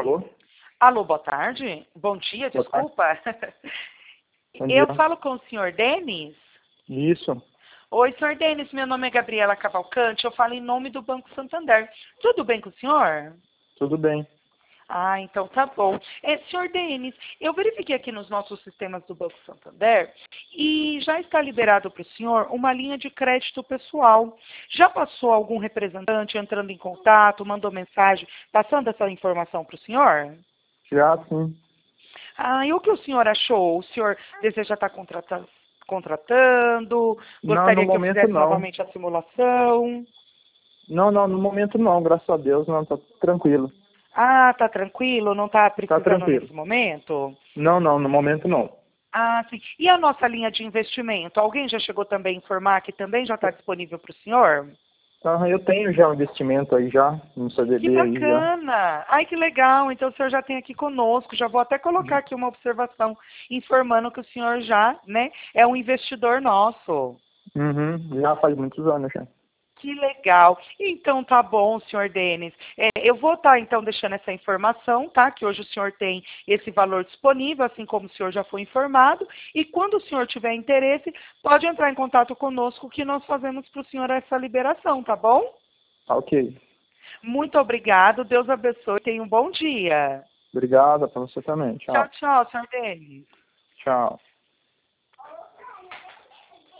Alô? Alô, boa tarde. Bom dia, Boa tarde. desculpa. Bom Eu dia. falo com o senhor Denis? Isso. Oi, senhor Denis, meu nome é Gabriela Cavalcante, eu falo em nome do Banco Santander. Tudo bem com o senhor? Tudo bem. Ah, então tá bom. Senhor Denis, eu verifiquei aqui nos nossos sistemas do Banco Santander e já está liberado para o senhor uma linha de crédito pessoal. Já passou algum representante entrando em contato, mandou mensagem, passando essa informação para o senhor? Já sim. Ah, e o que o senhor achou? O senhor deseja estar contratando? Não, no Gostaria que eu momento fizesse não. novamente a simulação? Não, no momento não, graças a Deus, não, tá tranquilo. Ah, tá tranquilo? Não está Tá precisando tranquilo. nesse momento? Não, no momento não. Ah, sim. E a nossa linha de investimento? Alguém já chegou também a informar que também já está disponível para o senhor? Eu tenho já um investimento aí já, no Que CDB aí já. bacana! Ai, que legal! Então o senhor já tem aqui conosco. Já vou até colocar aqui uma observação informando que o senhor já, né, é um investidor nosso. Uhum, já faz muitos anos já. Que legal. Então tá bom, senhor Denis. Eu vou estar então deixando essa informação, tá? Que hoje o senhor tem esse valor disponível, assim como o senhor já foi informado. E quando o senhor tiver interesse, pode entrar em contato conosco que nós fazemos para o senhor essa liberação, tá bom? Tá ok. Muito obrigado. Deus abençoe. Tenha um bom dia. Obrigado pra você também. Tchau, Tchau. tchau, senhor Denis. Tchau.